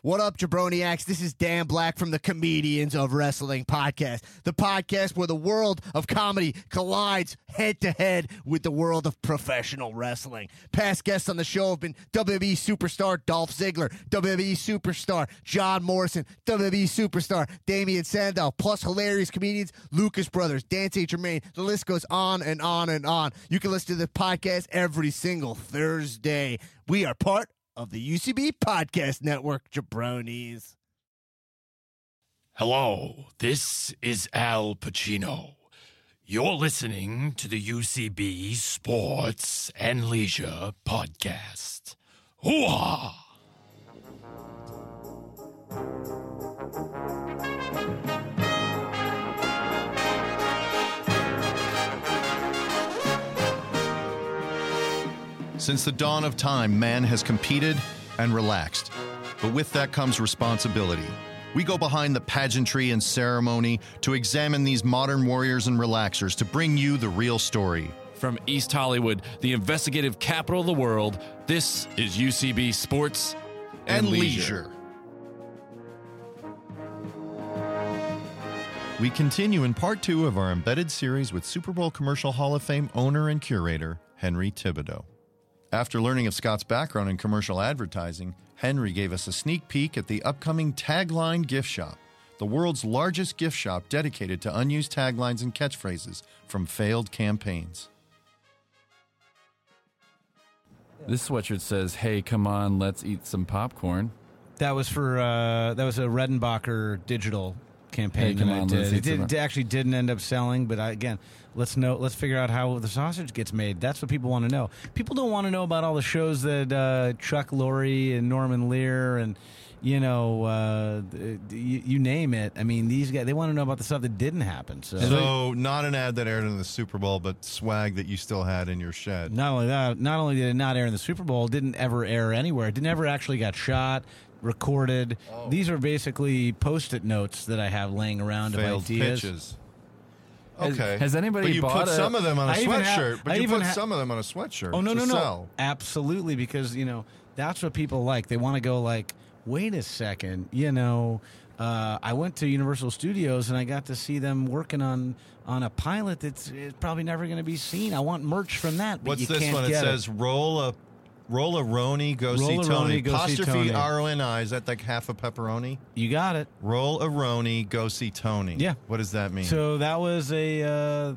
What up, Jabroniacs? This is Dan Black from the Comedians of Wrestling podcast, the podcast where the world of comedy collides head-to-head with the world of professional wrestling. Past guests on the show have been WWE superstar Dolph Ziggler, WWE superstar John Morrison, WWE superstar Damian Sandow, plus hilarious comedians Lucas Brothers, Dan St. Germain. The list goes on and on and on. You can listen to the podcast every single Thursday. We are part of the UCB Podcast Network, jabronis. Hello, this is Al Pacino. You're listening to the UCB Sports and Leisure Podcast. Hoo-ha! Since the dawn of time, man has competed and relaxed. But with that comes responsibility. We go behind the pageantry and ceremony to examine these modern warriors and relaxers to bring you the real story. From East Hollywood, the investigative capital of the world, this is UCB Sports and Leisure. We continue in part 2 of our embedded series with Super Bowl Commercial Hall of Fame owner and curator, Henry Thibodeau. After learning of Scott's background in commercial advertising, Henry gave us a sneak peek at the upcoming Tagline Gift Shop, the world's largest gift shop dedicated to unused taglines and catchphrases from failed campaigns. This sweatshirt says, "Hey, come on, let's eat some popcorn." That was for that was a Redenbacher digital campaign. Hey, come that I on, let's did. eat It actually didn't end up selling, but let's figure out how the sausage gets made. That's what people want to know. People don't want to know about all the shows that Chuck Lorre and Norman Lear and you name it. I mean, these guys, they want to know about the stuff that didn't happen. So not an ad that aired in the Super Bowl, but swag that you still had in your shed. Not only that, not only did it not air in the Super Bowl, it didn't ever air anywhere. It never actually got shot, recorded. Oh. These are basically Post-it notes that I have laying around Failed of ideas. pitches. Has- Okay. has anybody But you bought put a- some of them on a I even have- sweatshirt. But I you even put ha- some of them on a sweatshirt. Oh, no, to no, no. sell. Absolutely, because, that's what people like. They want to go like, wait a second, I went to Universal Studios and I got to see them working on a pilot that's probably never going to be seen. I want merch from that, but What's you this can't one? It get says roll a Roni, go see Roll-a-Roni, Tony. go see Apostrophe Tony. R-O-N-I. Is that like half a pepperoni? You got it. Roll a Roni, go see Tony. Yeah. What does that mean? So that was a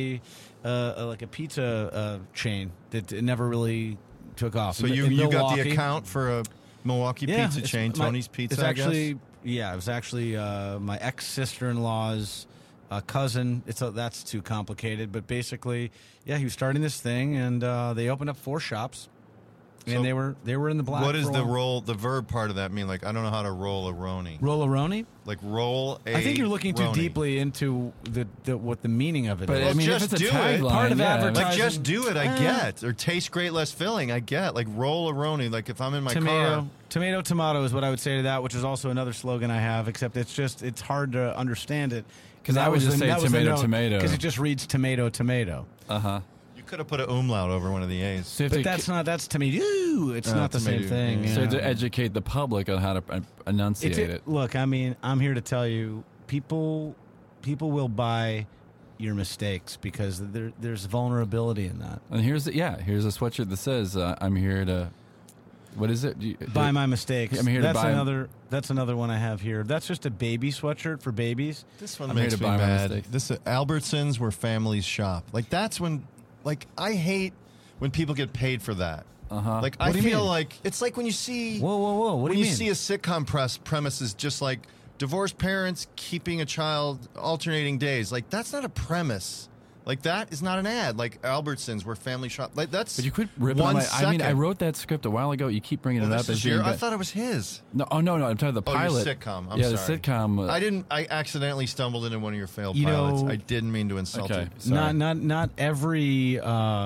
like a pizza chain that it never really took off. So In you got the Milwaukee. account for a Milwaukee pizza it's chain, Tony's Pizza, It's I actually guess? it was actually my ex-sister-in-law's cousin. That's too complicated, but basically, he was starting this thing, and they opened up 4 shops. So And they were in the black. What does for a the while. roll, the verb part of that mean? Like, I don't know how to roll a Roni. Roll a Roni? Like, roll a I think you're looking too Roni. deeply into what the meaning of it But is. I mean, just if it's a do it. tagline, Part of yeah, advertising- Like, just do it, I Eh. get. Or taste great, less filling, I get. Like, roll a Roni. Like, if I'm in my car. Tomato is what I would say to that, which is also another slogan I have, except it's hard to understand it. 'Cause I would just say tomato. Because it just reads tomato. You could have put an umlaut over one of the A's. So, But that's tomato. It's not the same tomato, thing. yeah. so you to know. educate the public on how to enunciate it. Look, I mean, I'm here to tell you, people will buy your mistakes because there's vulnerability in that. And here's a sweatshirt that says, "I'm here to." What is it? Buy my mistakes. I'm here to that's buy- That's another one I have here. That's just a baby sweatshirt for babies. This one I'm here makes to me buy my mad. mistake. This Albertsons where families shop. Like, that's when, like, I hate when people get paid for that. Like, I What do you feel mean? like it's like when you see Whoa! What when do you you mean? see a sitcom premise is just like divorced parents keeping a child alternating days. Like, that's not a premise. Like, that is not an ad. Like Albertsons where family shop. Like, that's But you quit ripping on one my. I mean, I second. wrote that script a while ago. You keep bringing Well, it this up as is being. I thought it was his. No, I'm talking the Oh, your pilot. sitcom. I'm yeah, sorry. the sitcom. I accidentally stumbled into one of your failed You pilots. know- I didn't mean to insult Okay, you. sorry. Not every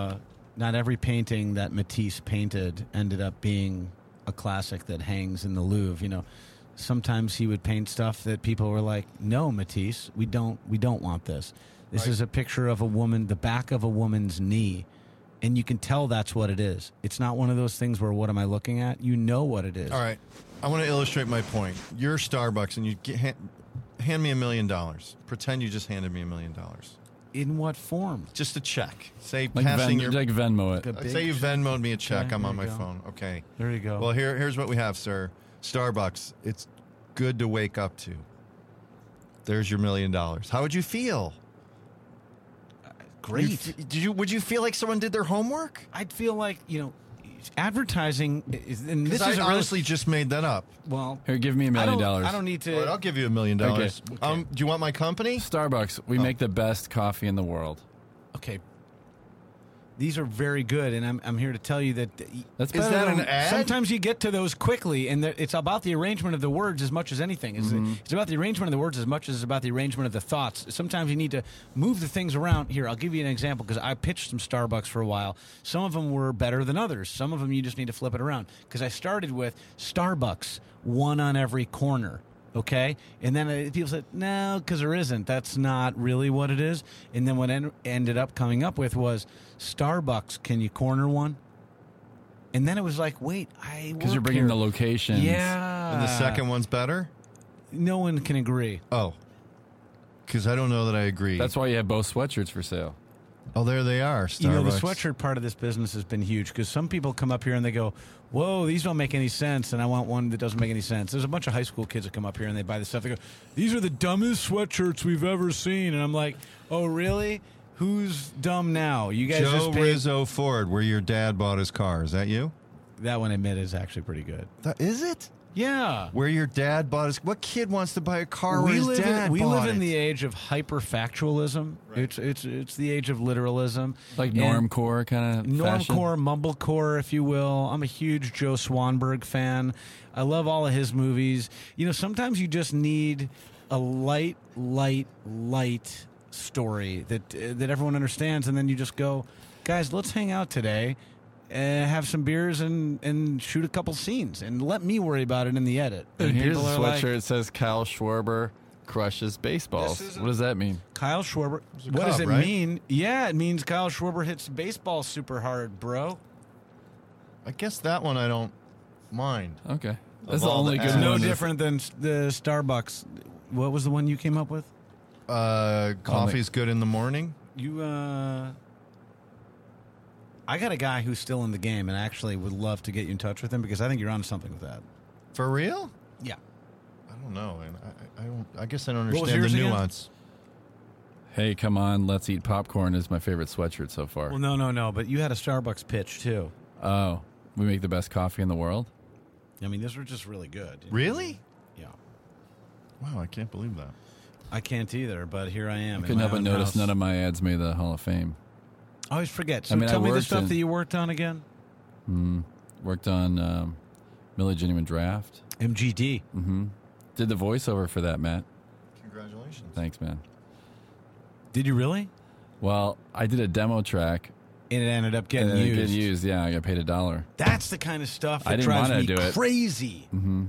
painting that Matisse painted ended up being a classic that hangs in the Louvre. Sometimes he would paint stuff that people were like, "No, Matisse, we don't want this. This is a picture of a woman, the back of a woman's knee, and you can tell that's what it is. It's not one of those things where what am I looking at? You know what it is. All right. I want to illustrate my point. You're Starbucks, and you hand me $1 million. Pretend you just handed me $1 million. In what form? Just a check. Say Like, passing like Venmo it. Like a big say you Venmoed me a check. Okay, I'm on there my you go. phone. Okay. There you go. Well, here's what we have, sir. Starbucks. It's good to wake up to. There's your $1 million. How would you feel? Great. Would you feel like someone did their homework? I'd feel like, advertising is, and this Because is I honestly just made that up. well. Here, give me $1 I million. don't need to. All right, I'll give you $1 million. Okay. Do you want my company? Starbucks, we make the best coffee in the world. Okay. These are very good, and I'm here to tell you that. That's Is better that than an ad? Sometimes you get to those quickly, and it's about the arrangement of the words as much as anything. It's about the arrangement of the words as much as it's about the arrangement of the thoughts. Sometimes you need to move the things around. Here, I'll give you an example because I pitched some Starbucks for a while. Some of them were better than others. Some of them you just need to flip it around. Because I started with Starbucks, one on every corner. Okay? And then people said, no, because there isn't. That's not really what it is. And then what ended up coming up with was Starbucks, can you corner one? And then it was like, wait, Because you're bringing the locations. Yeah. And the second one's better? No one can agree. Oh. Because I don't know that I agree. That's why you have both sweatshirts for sale. Oh, there they are. Starbucks. You know, the sweatshirt part of this business has been huge because some people come up here and they go, whoa, these don't make any sense, and I want one that doesn't make any sense. There's a bunch of high school kids that come up here and they buy this stuff. They go, these are the dumbest sweatshirts we've ever seen. And I'm like, oh, really? Who's dumb now? You guys Joe just paid. Rizzo Ford, where your dad bought his car. Is that you? That one, I admit, is actually pretty good. Is it? Yeah. Where your dad bought his... What kid wants to buy a car where We his live dad in, we bought live in it? the age of hyperfactualism. Right. It's the age of literalism. Like And- normcore kind of fashion. Normcore, mumblecore, if you will. I'm a huge Joe Swanberg fan. I love all of his movies. You know, sometimes you just need a light story that everyone understands, and then you just go, guys, let's hang out today, have some beers, and shoot a couple scenes, and let me worry about it in the edit. And here's a people are sweatshirt like, that says Kyle Schwarber crushes baseballs. What does that mean? Kyle Schwarber. a What does Cub, it right? mean? Yeah, it means Kyle Schwarber hits baseball super hard, bro. I guess that one I don't mind. Okay. That's the all the only good ads. one. No One is- different than the Starbucks. What was the one you came up with? Coffee's good in the morning. You, I got a guy who's still in the game, and I actually would love to get you in touch with him because I think you're onto something with that. For real? Yeah. I don't know. And I don't. I guess I don't What was understand the yours again? nuance. Hey, come on, let's eat popcorn is my favorite sweatshirt so far. Well, no, but you had a Starbucks pitch too. Oh, we make the best coffee in the world? I mean, these were just really good. Really? Yeah. Wow, I can't believe that. I can't either, but here I am. Couldn't help but notice none of my ads made the Hall of Fame. I always forget. So I mean, I tell me the worked stuff in- that you worked on again. Worked on Millie Genuine Draft. MGD. Did the voiceover for that, Matt. Congratulations. Thanks, man. Did you really? Well, I did a demo track. And it ended up getting and it used. get used. Yeah, I got paid $1. That's the kind of stuff that I didn't drives wanna me do it. crazy.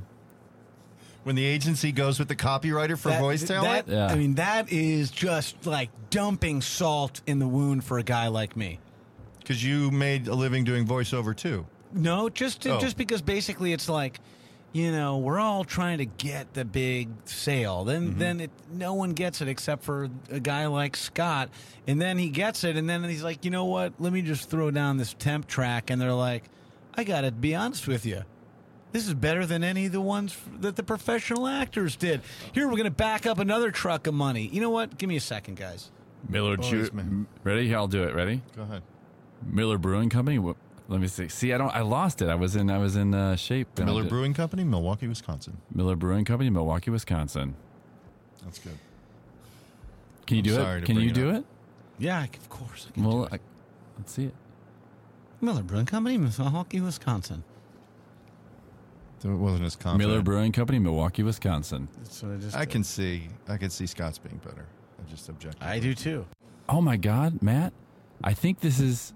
When the agency goes with the copywriter for voice talent? Yeah. I mean, that is just like dumping salt in the wound for a guy like me. Because you made a living doing voiceover too. No, just Oh. because basically it's like, you know, we're all trying to get the big sale. Then no one gets it except for a guy like Scott. And then he gets it, and then he's like, you know what? Let me just throw down this temp track. And they're like, I got to be honest with you. This is better than any of the ones that the professional actors did. Here, we're going to back up another truck of money. You know what? Give me a second, guys. Miller Boys, man. Ready? Here, I'll do it. Ready? Go ahead. Miller Brewing Company. Let me see. See, I lost it. I was in shape. and I Miller did- Brewing Company, Milwaukee, Wisconsin. Miller Brewing Company, Milwaukee, Wisconsin. That's good. Can you I'm do sorry it? to Can bring you it do up. it? Yeah, of course. I can Well, do it. let's see it. Miller Brewing Company, Milwaukee, Wisconsin. So it wasn't as confident. Miller Brewing Company, Milwaukee, Wisconsin. That's what I just I did. can see Scott's being better. I just object. I do too. Oh my God, Matt! I think this is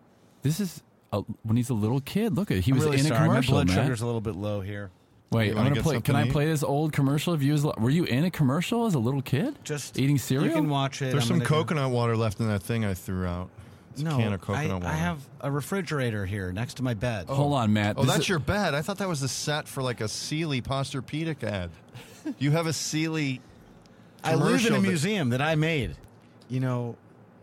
when he's a little kid. Look at he I'm was really in a sorry. commercial. My blood Matt. sugar's a little bit low here. Wait, You I'm wanna gonna get play. something Can I to eat? play this old commercial? Of you as were you in a commercial as a little kid? Just eating cereal. You can watch it. There's I'm some gonna go- coconut water left in that thing I threw out. No, can of coconut water. I have a refrigerator here next to my bed. Hold on, Matt. Oh, This that's is- your bed. I thought that was the set for like a Sealy Posturepedic ad. You have a Sealy I live in commercial a that- museum that I made. You know,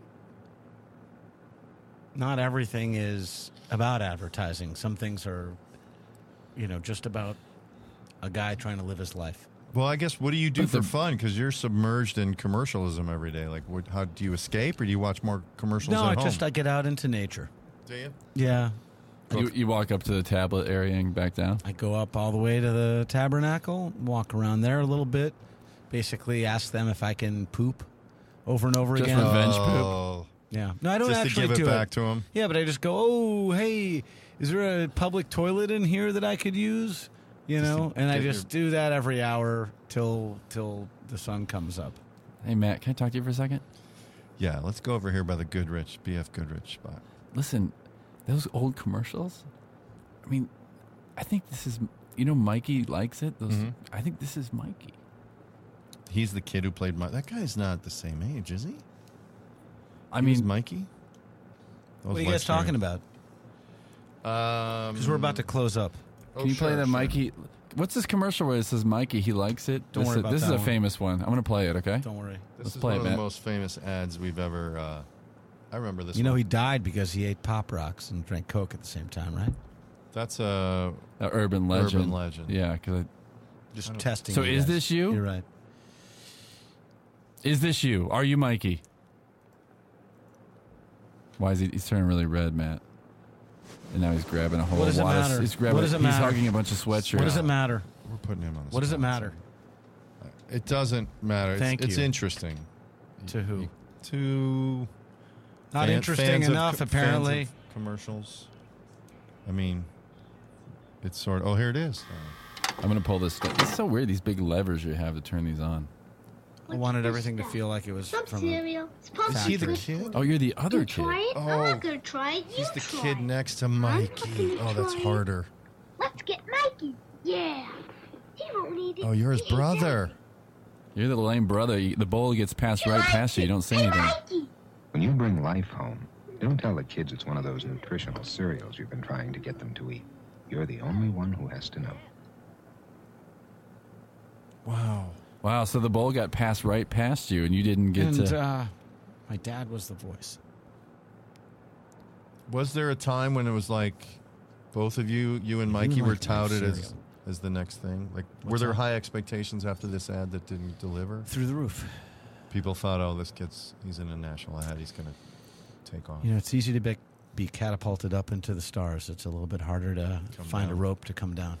not everything is about advertising. Some things are, just about a guy trying to live his life. Well, I guess what do you do But for the- fun? Because you're submerged in commercialism every day. Like, how do you escape, or do you watch more commercials No, at home? I get out into nature. Do you? Yeah. you walk up to the tablet area and back down. I go up all the way to the tabernacle, walk around there a little bit, basically ask them if I can poop over and over Just again. revenge poop. Oh, Yeah. No, I don't just to actually give it do back to him. Yeah, but I just go, oh, hey, is there a public toilet in here that I could use? And I get just do that every hour till the sun comes up. Hey, Matt, can I talk to you for a second? Yeah, let's go over here by the Goodrich, BF Goodrich spot. Listen, those old commercials. I mean, I think this is. Mikey likes it. I think this is Mikey. He's the kid who played Mike. That guy's not the same age, is he? I He was mean, Mikey. What are you guys talking about? Because we're about to close up. can you play that Mikey? What's this commercial where it says Mikey? He likes it. Don't worry about This is that a one. famous one. I'm going to play it. Okay. Don't worry. This Let's is play one it, of the Matt. most famous ads we've ever. I remember this. You know, one. he died because he ate Pop Rocks and drank Coke at the same time, right? That's a Urban legend. urban legend. Yeah. Because Just testing. So you is guys. this you? You're right. is this you? Are you Mikey? Why is he's turning really red, Matt? And now he's grabbing a whole What does it lot of- matter? He's grabbing. What does it he's matter? hugging a bunch of sweatshirts. What does it matter? We're putting him on. The What does it spot. matter? It doesn't matter. Thank It's you. interesting. To who? To Not fan- interesting fans of enough, fans apparently. of commercials. I mean, it's sort of. Oh, here it is. I'm going to pull this. It's so weird. These big levers you have to turn these on. I wanted everything to feel like it was Some from a cereal. It's pumpkin. Is he the Twister. kid? Oh, you're the other You kid. try it? Oh, I'm not gonna try it. You He's the try kid it. next to not Mikey. gonna Oh, that's try it. harder. Let's get Mikey. Yeah. He won't need it. Oh, you're his He ate brother. You're the lame brother. The bowl gets passed right past you. You don't say Hey, anything. Mikey. When you bring life home, don't tell the kids it's one of those nutritional cereals you've been trying to get them to eat. You're the only one who has to know. Wow. Wow. So the bowl got passed right past you, and you didn't get And to. my dad was the voice. Was there a time when it was like both of you and Mikey, Mikey were love touted cereal. as the next thing? Like, were What's there that? high expectations after this ad that didn't deliver? Through the roof. People thought, oh, he's in a national ad. He's going to take off. It's easy to be catapulted up into the stars. It's a little bit harder to Come find down. a rope to come down.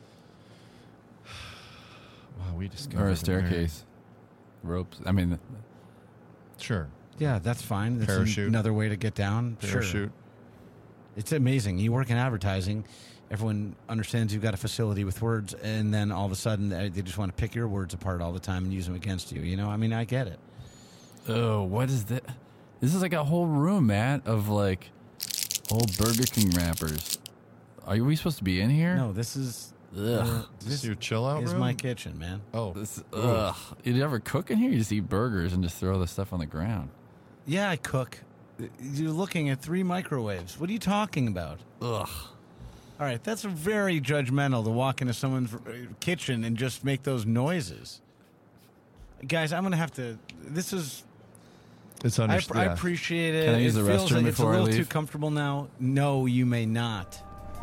Wow, we discovered Or a an area. staircase. Ropes. I mean, Sure. Yeah, that's fine. That's Parachute. another way to get down. Sure. Parachute. It's amazing. You work in advertising. Everyone understands you've got a facility with words, and then all of a sudden they just want to pick your words apart all the time and use them against you. I mean, I get it. oh, what is that? This is like a whole room, Matt, of like old Burger King wrappers. Are we supposed to be in here? No, this is Ugh. Is this your chill out is room? my kitchen, man. Oh, Ugh. You ever cook in here? You just eat burgers and just throw the stuff on the ground. Yeah, I cook. You're looking at 3 microwaves. What are you talking about? Ugh. All right, that's very judgmental to walk into someone's kitchen and just make those noises. Guys, I'm going to have to. This is. it's I understood. appreciate it. Can I use it the feels restroom like it's a before I little too leave? comfortable now. No, you may not.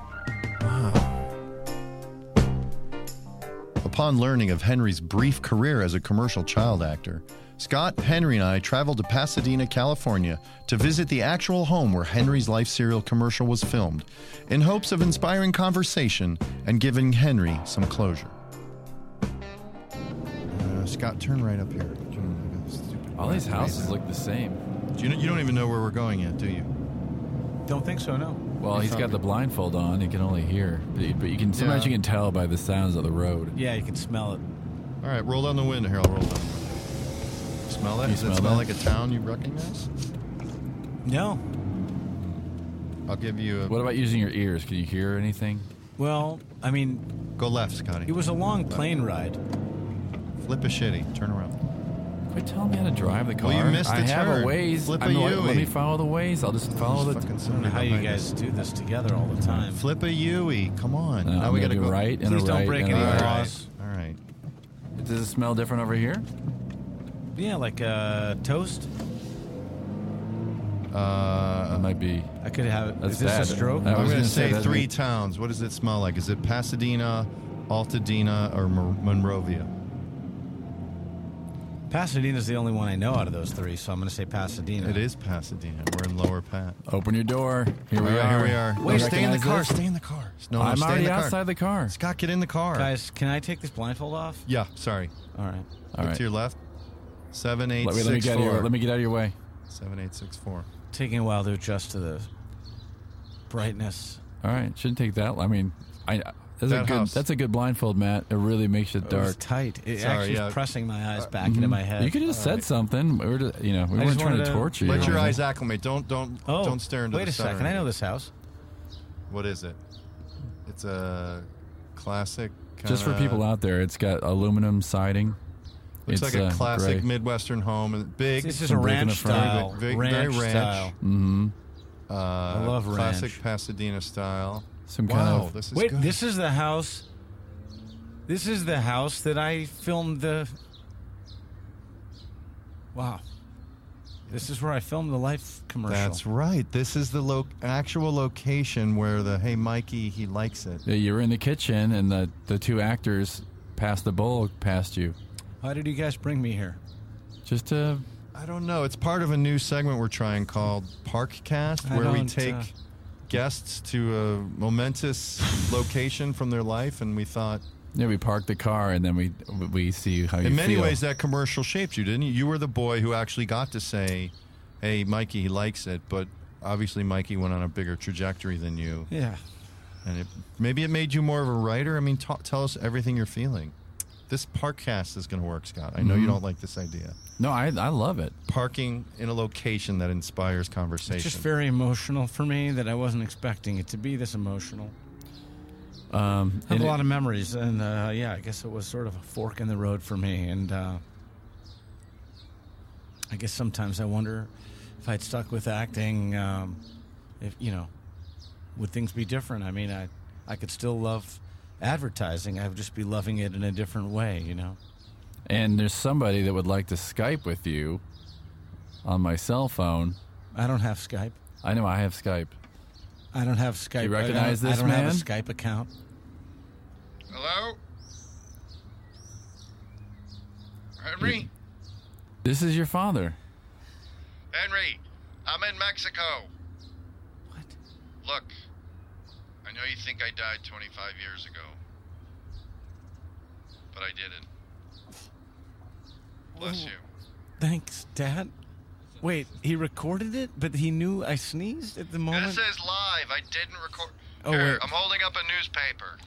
Upon learning of Henry's brief career as a commercial child actor, Scott, Henry, and I traveled to Pasadena, California to visit the actual home where Henry's Life cereal commercial was filmed in hopes of inspiring conversation and giving Henry some closure. Scott, turn right up here. All these houses look the same. You don't even know where we're going yet, do you? Don't think so, no. Well, he's got the blindfold on. He can only hear, but you can sometimes Yeah. you can tell by the sounds of the road. Yeah, you can smell it. All right, roll down the window. Here, I'll roll down. Smell that? You Does smell it smell that? like a town you recognize? No. I'll give you a... What about using your ears? Can you hear anything? Well, I mean, Go left, Scotty. it was a long plane ride. Flip a shitty. Turn around. Quit telling me how to drive the car. Well, you missed the I have turn. a Waze. Flip a I'm like, Yui. let me follow the Waze. I'll just follow the. Fucking I don't know somebody how you behind guys us. do this together all the time. Flip a Yui. Come on. No, now we I'm got to gonna go do right and Please a don't right break and any a right. laws. All right. Does it smell different over here? Yeah, like toast. It might be. I could have. That's Is this bad. a stroke? I I'm was going to gonna say say that- 3 towns. What does it smell like? Is it Pasadena, Altadena, or Monrovia? Pasadena's the only one I know out of those 3, so I'm going to say Pasadena. It is Pasadena. We're in Lower Pat. Open your door. Here we All right, are. Here we are. You Wait, stay in the recognize car. this? Stay in the car. No, I'm stay in already the car. outside the car. Scott, get in the car. Guys, can I take this blindfold off? Yeah, sorry. All right. All Look right. to your left. Let me 7864. let me get out of your way. 7864. Taking a while to adjust to the brightness. All right. Shouldn't take that. I mean, that's That a good. house. That's a good blindfold, Matt. It really makes it It was dark. tight. It Sorry, actually yeah. was pressing my eyes back into my head. You could have just said something. We were, we I weren't just trying wanted to to torture you. Let your or eyes anything. acclimate. Don't stare into wait the a center. second. I know this house. What is it? It's a classic. Just for people out there, it's got aluminum siding. Looks It's like a classic gray. Midwestern home, and big. This is a Some brick in ranch the front. style. Very ranch ranch. style. Mm-hmm. I love classic ranch. Pasadena style. Some Wow, kind of. this is Wait, good. this is the house. This is the house that I filmed the. Wow. This is where I filmed the Life commercial. That's right. This is the actual location where the Hey Mikey, he likes it. Yeah, you were in the kitchen, and the 2 actors passed the bowl past you. Why did you guys bring me here? Just to. I don't know. It's part of a new segment we're trying called Parkcast, where we take guests to a momentous location from their life, and we thought. Yeah, we parked the car, and then we see how you In many feel. ways, that commercial shaped you, didn't you? You were the boy who actually got to say, "Hey, Mikey, he likes it," but obviously, Mikey went on a bigger trajectory than you, Yeah. and maybe it made you more of a writer. I mean, tell us everything you're feeling. This Parkcast is going to work, Scott. I know you don't like this idea. No, I love it. Parking in a location that inspires conversation. It's just very emotional for me that I wasn't expecting it to be this emotional. I have And a lot of memories, and yeah, I guess it was sort of a fork in the road for me. And I guess sometimes I wonder if I'd stuck with acting, if would things be different? I mean, I could still love advertising. I would just be loving it in a different way, And there's somebody that would like to Skype with you on my cell phone. I don't have Skype. I know I have Skype. I don't have Skype. You recognize I this don't man? have a Skype account. Hello? Henry? This is your father. Henry, I'm in Mexico. What? Look, I know you think I died 25 years ago, but I didn't. Bless you. Thanks, Dad. Wait, he recorded it, but he knew I sneezed at the moment? This is live. I didn't record. Oh, Here, wait. I'm holding up a newspaper.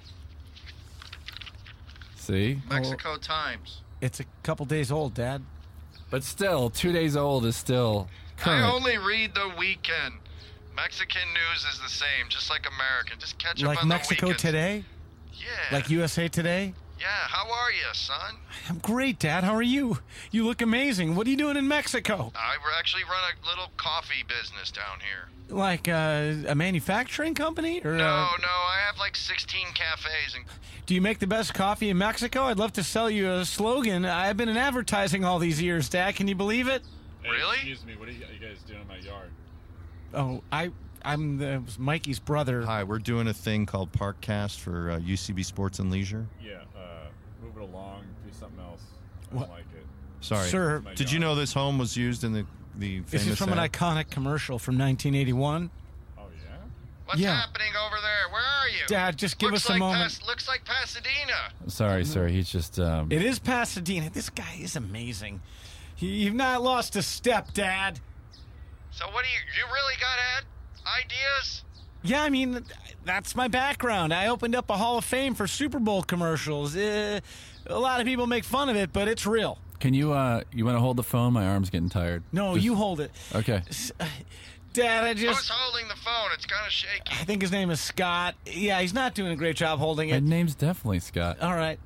See? Mexico Times. It's a couple days old, Dad. But still, 2 days old is still current. I only read the weekend. Mexican news is the same, just like American. Just catch up Like on Mexico the weekends. Today? Yeah. Like USA Today? Yeah, how are you, son? I'm great, Dad. How are you? You look amazing. What are you doing in Mexico? I actually run a little coffee business down here. Like a manufacturing company? Or No, I have like 16 cafes and do you make the best coffee in Mexico? I'd love to sell you a slogan. I've been in advertising all these years, Dad. Can you believe it? Really? Excuse me, what are you guys doing in my yard? Oh, I'm Mikey's brother. Hi, we're doing a thing called Parkcast for UCB Sports and Leisure. Yeah, move it along, do something else. I What? don't like it. Sorry. Sir, My Did you yard. know this home was used in the famous this is from an ad? iconic commercial from 1981. Oh, yeah? What's Yeah. happening over there? Where are you? Dad, just give looks us a like moment. looks like Pasadena. Sorry, sir. He's just. It is Pasadena. This guy is amazing. You've not lost a step, Dad. So what do you really got ideas? Yeah, I mean, that's my background. I opened up a Hall of Fame for Super Bowl commercials. A lot of people make fun of it, but it's real. Can you want to hold the phone? My arm's getting tired. No, Just- you hold it. Okay. Dad, Who's holding the phone? It's kind of shaky. I think his name is Scott. Yeah, he's not doing a great job holding My it. name's definitely Scott. All right.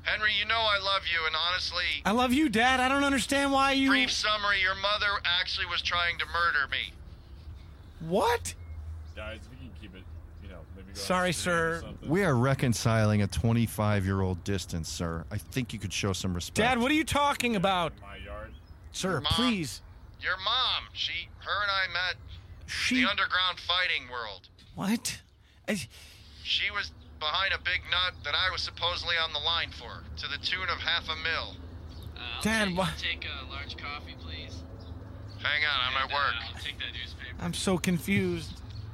Henry, you know I love you, and honestly, I love you, Dad. I don't understand why you... brief summary, your mother actually was trying to murder me. What? Guys, if you can keep it, maybe go Sorry, out to the street or sir. something. We are reconciling a 25-year-old distance, sir. I think you could show some respect. Dad, what are you talking about? My yard. Sir, Your mom. please. Your mom, her and I met She... the underground fighting world. What? She was behind a big nut that I was supposedly on the line for, to the tune of $500,000. Dad, what? Take a large coffee, please. Hang on, I'm at work. I'll take that newspaper. I'm so confused.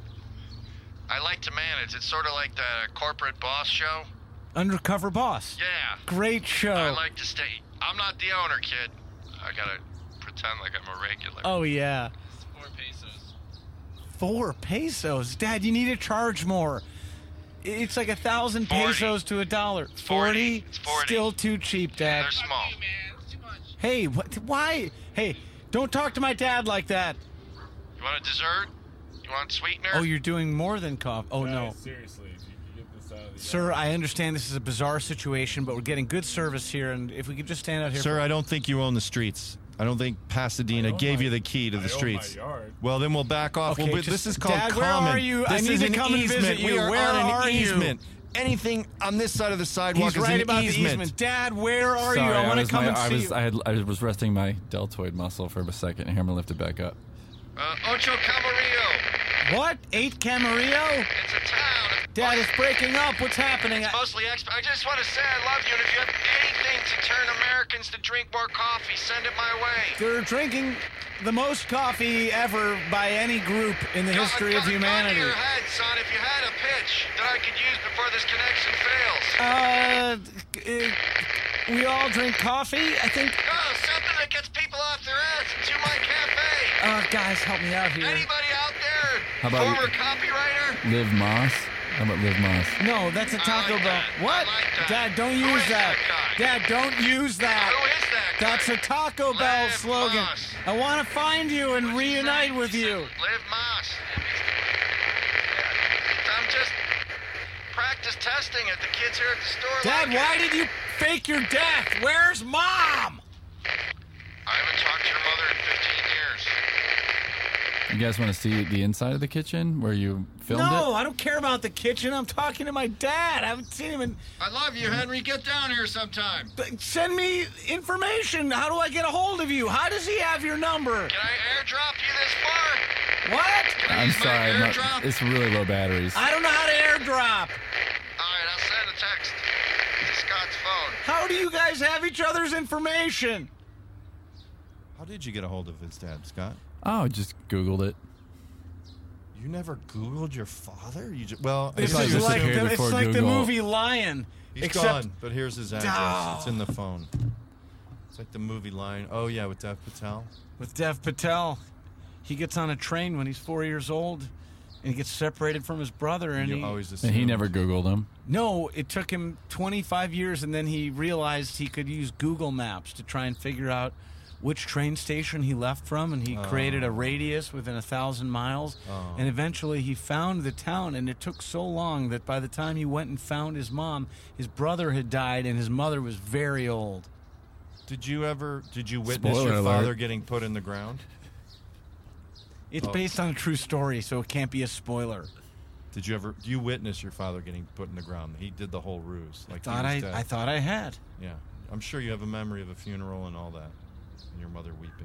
I like to manage. It's sort of like the corporate boss show. Undercover Boss. Yeah. Great show. I like to stay. I'm not the owner, kid. I gotta pretend like I'm a regular. Oh, yeah. 4 pesos. 4 pesos? Dad, you need to charge more. It's like 1,000 pesos to $1. 40? It's 40. Still too cheap, Dad. They're small. Fuck you, man. It's too much. Hey, what? Why? Hey, don't talk to my dad like that. You want a dessert? You want sweetener? Oh, you're doing more than coffee. Oh, Guys, no. seriously, if you can get this out of the Sir, yard. I understand this is a bizarre situation, but we're getting good service here, and if we could just stand out here. Sir, I don't think you own the streets. I don't think Pasadena I own gave my- you the key to I the own streets. my yard. Well, then we'll back off. Okay, This just- is called Dad, where common. are you? I This need is to an come and easement. visit you. We are Where on an are you? easement. Anything on this side of the sidewalk He's is right an about easement. the easement. Dad, where are Sorry, you? I want to was come my- and I see was, you. I was resting my deltoid muscle for a second. Here, I'm gonna lift it back up. Ocho Camarillo. What? 8 Camarillo? It's a town. Dad, it's breaking up. What's happening? Mostly I just want to say I love you, and if you have anything to turn Americans to drink more coffee, send it my way. They're drinking the most coffee ever by any group in the history of humanity. Gun to your head, son, if you had a pitch that I could use before this connection fails. We all drink coffee, I think. Oh, something that gets people off their ass into my cafe. Guys, help me out here. Anybody out there? How about Former copywriter? Liv Moss? How about Liv Moss? No, that's a Taco like Bell. that. What? I like that. Dad, don't Who use is that. that guy? Dad, don't use that. Who is that guy? That's a Taco Bell Liv slogan. Moss. I want to find you and reunite with you. Liv Moss. I'm just practice testing it. The kids here at the store. Dad, like why it. did you fake your death? Where's Mom? I haven't talked to your mother in 15 years. You guys want to see the inside of the kitchen where you filmed No, it? I don't care about the kitchen. I'm talking to my dad. I haven't seen him in... I love you, Henry. Get down here sometime. Send me information. How do I get a hold of you? How does he have your number? Can I airdrop you this far? What? Can I I'm use my sorry, airdrop? it's really low batteries. I don't know how to airdrop. All right, I'll send a text to Scott's phone. How do you guys have each other's information? How did you get a hold of his dad, Scott? Oh, just Googled it. You never Googled your father? You just, well, This thought is you like disappeared the, it's before like the Google. movie Lion. he's except gone, but here's his address. Oh. It's in the phone. It's like the movie Lion. Oh, yeah, with Dev Patel. with Dev Patel. He gets on a train when he's 4 years old, and he gets separated from his brother. And You he, always And assumed. he never Googled him. no, it took him 25 years, and then he realized he could use Google Maps to try and figure out which train station he left from, and he created a radius within 1,000 miles. And eventually he found the town, and it took so long that by the time he went and found his mom, his brother had died, and his mother was very old. Did you witness Spoiler your alert. father getting put in the ground? It's based on a true story, so it can't be a spoiler. Do you witness your father getting put in the ground? He did the whole ruse. Like he was dead. I thought I had. Yeah. I'm sure you have a memory of a funeral and all that. And your mother weeping.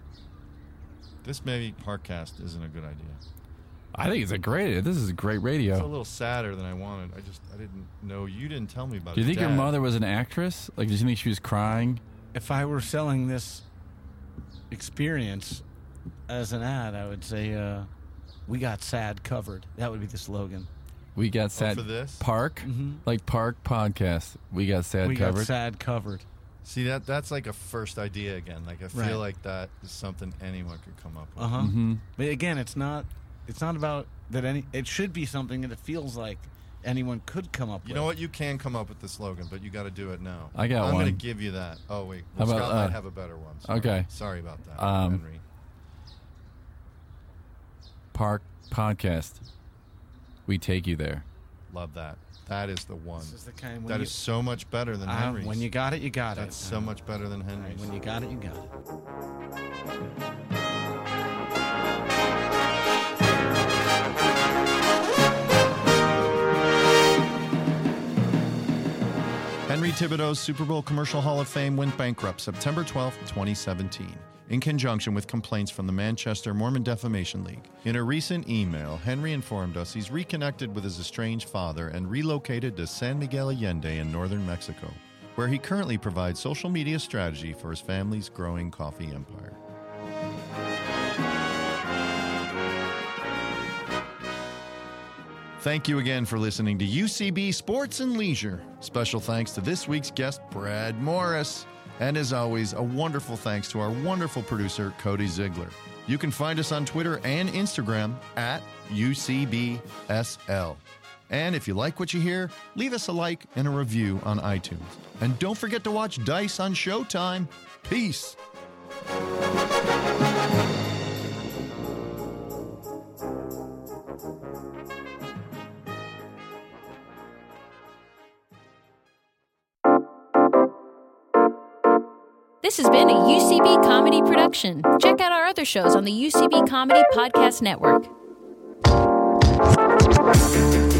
This maybe Parkcast isn't a good idea. I think it's a great. This is great It's a radio. little sadder than I wanted. I didn't know. You didn't tell me about Do you his think your dad. mother was an actress? Like, did you think she was crying? If I were selling this experience as an ad, I would say, we got sad covered. That would be the slogan. We got sad for this? Park, like Park podcast. We got sad we covered. got sad covered. See, that's like a first idea again. Like I feel Right. like that is something anyone could come up with. Uh-huh. But again, it's not about that it should be something that it feels like anyone could come up with. You know what? You can come up with the slogan, but you got to do it now. I got I'm one. going to give you that. Oh wait, How well, about, Scott might have a better one. Sorry. okay. Sorry about that, Um, Henry. Park podcast. We take you there. Love that. That is the one. This is the kind when That you, is so much better than Henry's. When you got it, you got That's it. so much better than Henry's. When you got it, you got it. Henry Thibodeau's Super Bowl Commercial Hall of Fame went bankrupt September 12, 2017, in conjunction with complaints from the Manchester Mormon Defamation League. In a recent email, Henry informed us he's reconnected with his estranged father and relocated to San Miguel Allende in northern Mexico, where he currently provides social media strategy for his family's growing coffee empire. Thank you again for listening to UCB Sports and Leisure. Special thanks to this week's guest, Brad Morris. And as always, a wonderful thanks to our wonderful producer, Cody Ziegler. You can find us on Twitter and Instagram at UCBSL. And if you like what you hear, leave us a like and a review on iTunes. And don't forget to watch Dice on Showtime. Peace. This has been a UCB Comedy production. Check out our other shows on the UCB Comedy Podcast Network.